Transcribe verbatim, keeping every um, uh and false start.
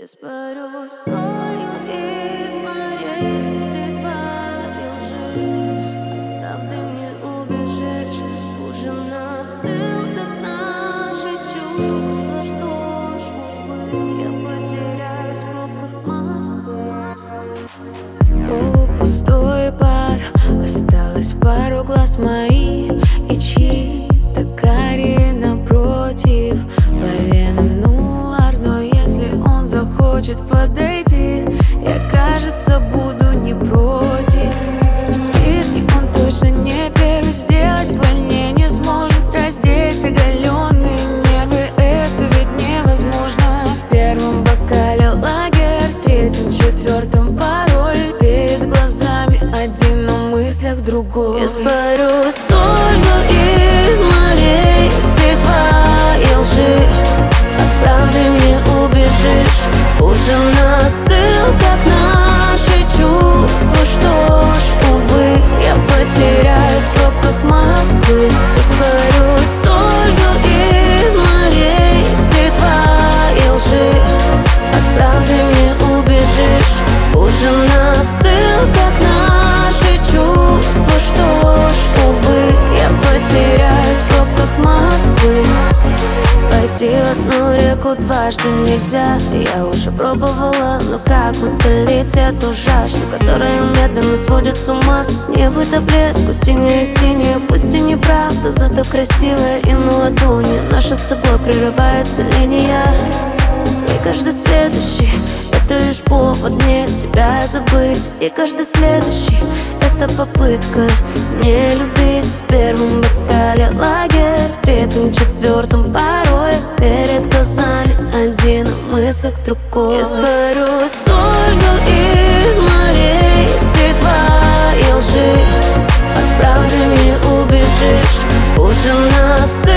Я спорю солью из морей, все твои лжи. От правды не убежишь, ужин настыл, как наши чувства. Что ж, увы, я потеряюсь в пробках Москвы. Полупустой бар, осталось пару глаз моих и чьи-то карие напротив. По венам нуар, но если он захочет подойти, я, кажется, буду не против. В списке он точно не первый, сделать больнее не сможет. Раздеть оголенные нервы, это ведь невозможно. В первом бокале лагерь, в третьем, четвертом пароль. Перед глазами один, но в мыслях другой. Я спорю солью из морей, все твои лжи. От правды не убежишь, ужин настыл, как наши чувства. Что ж, увы, я потеряюсь в пробках Москвы. Я спорю солью из морей, все твои лжи. От правды не убежишь, ужин настыл, как наши чувства. Что ж, увы, я потеряюсь в пробках Москвы. Пойти в одну реку дважды нельзя. Я уже пробовала, но как утолить эту жажду, которая медленно сводит с ума? Небо таблетку синюю-синюю, пусть и неправда, зато красивая и на ладони. Наша с тобой прерывается линия, и каждый следующий — это лишь повод мне тебя забыть. И каждый следующий — это попытка не любить. В первом бокале лагерь, в третьем, четвертом пароль. Перед глазами один, а в мыслях другой. Я спорю солью из морей, все твои лжи. От правды не убежишь, ужин настыл.